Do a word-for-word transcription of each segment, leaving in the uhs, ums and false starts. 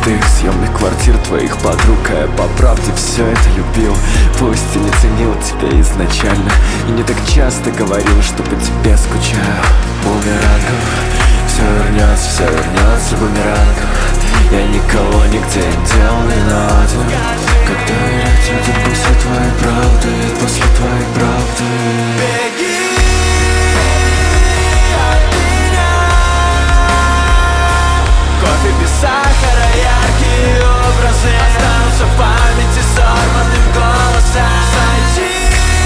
пустых съемных квартир твоих подруг. А я по правде все это любил, пусть и не ценил тебя изначально, и не так часто говорил, что по тебе скучаю. Бумерангом все вернется, все вернется бумерангом. Я никого нигде не делал виноватым. Как доверять людям после твоей правды, после твоей правды? Беги от меня. Кофе без сахара, яркие образы останутся в памяти сорванным голосом. Сойти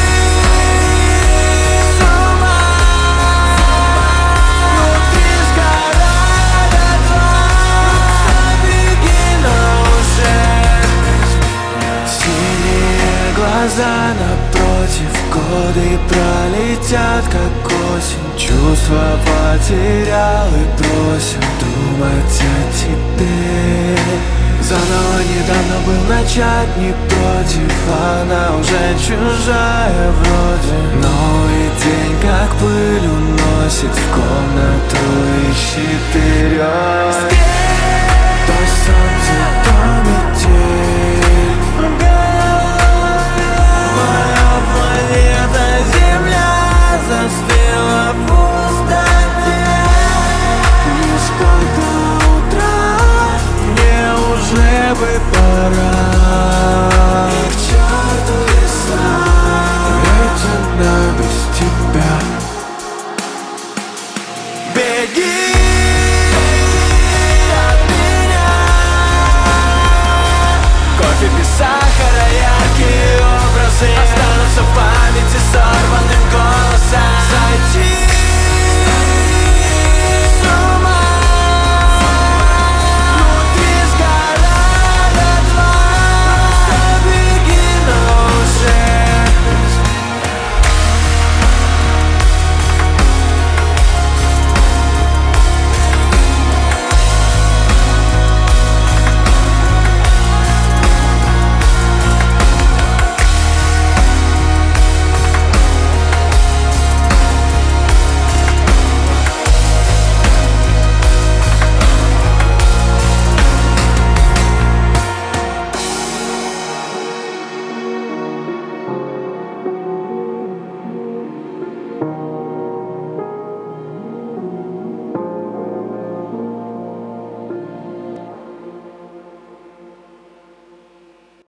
с ума, внутри сгорает дотла. Беги, но уже синие глаза напротив, годы пролетят как осень. Чувства потерял и бросил думать о тебе. Заново недавно был начать, не против, она уже чужая вроде. Новый день как пыль уносит в комнату, ищи вперед.